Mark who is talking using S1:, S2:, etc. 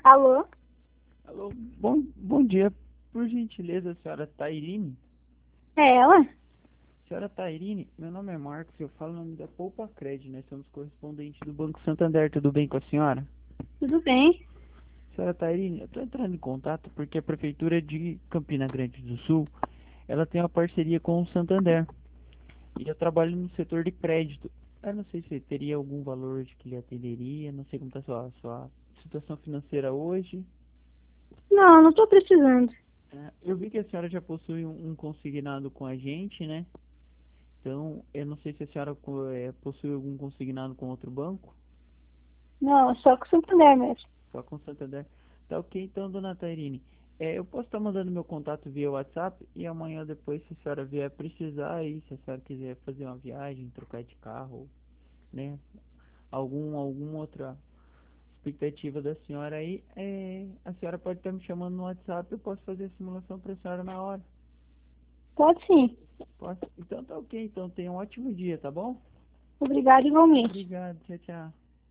S1: Alô?
S2: Alô, bom dia. Por gentileza, senhora Tairine?
S1: É ela?
S2: Senhora Tairine, meu nome é Marcos e eu falo em nome da Poupa Cred. Nós somos correspondentes do Banco Santander. Tudo bem com a senhora?
S1: Tudo bem?
S2: Senhora Tairine, eu estou entrando em contato porque a Prefeitura de Campina Grande do Sul, ela tem uma parceria com o Santander. E eu trabalho no setor de crédito. Eu não sei se teria algum valor de que lhe atenderia, não sei como está a sua situação financeira hoje.
S1: Não, não tô precisando.
S2: Eu vi que a senhora já possui um consignado com a gente, né? Então, eu não sei se a senhora possui algum consignado com outro banco,
S1: Não, só com o Santander mesmo.
S2: só com o Santander. Tá ok, então, dona Tairine. Eu posso estar mandando meu contato via WhatsApp e amanhã depois, se a senhora vier precisar, aí, se a senhora quiser fazer uma viagem, trocar de carro, né? Alguma outra expectativa da senhora aí, a senhora pode estar me chamando no WhatsApp, eu posso fazer a simulação para a senhora na hora.
S1: Pode sim.
S2: Posso? Então tá ok, então tenha um ótimo dia, tá bom?
S1: Obrigada igualmente.
S2: Obrigado, tchau, tchau.